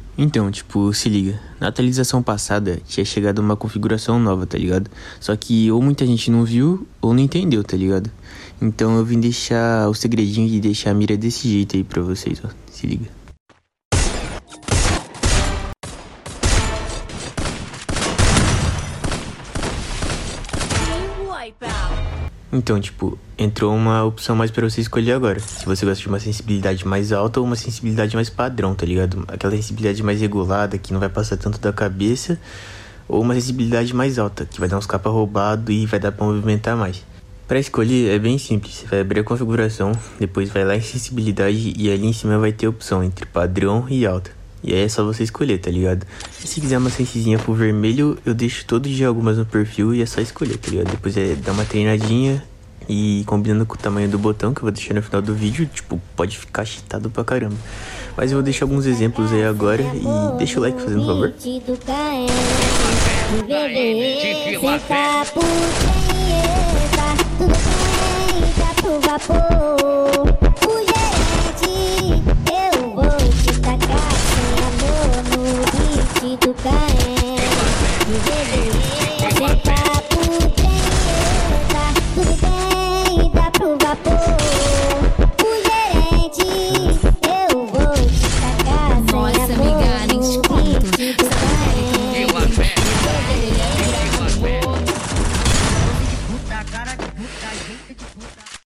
Então, tipo, se liga, na atualização passada tinha chegado uma configuração nova, tá ligado? Só que ou muita gente não viu ou não entendeu, tá ligado? Então eu vim deixar o segredinho de deixar a mira desse jeito aí pra vocês, ó. Se liga. Então, tipo, entrou uma opção mais pra você escolher agora. Se você gosta de uma sensibilidade mais alta ou uma sensibilidade mais padrão, tá ligado? Aquela sensibilidade mais regulada, que não vai passar tanto da cabeça. Ou uma sensibilidade mais alta, que vai dar uns capa roubado e vai dar pra movimentar mais. Pra escolher é bem simples. Você vai abrir a configuração, depois vai lá em sensibilidade e ali em cima vai ter a opção entre padrão e alta. E aí é só você escolher, tá ligado? E se quiser uma sensizinha pro vermelho, eu deixo todo dia algumas no perfil e é só escolher, tá ligado? Depois é dar uma treinadinha e combinando com o tamanho do botão, que eu vou deixar no final do vídeo, tipo, pode ficar cheatado pra caramba. Mas eu vou deixar alguns exemplos aí agora e deixa o like fazendo favor. Do KM,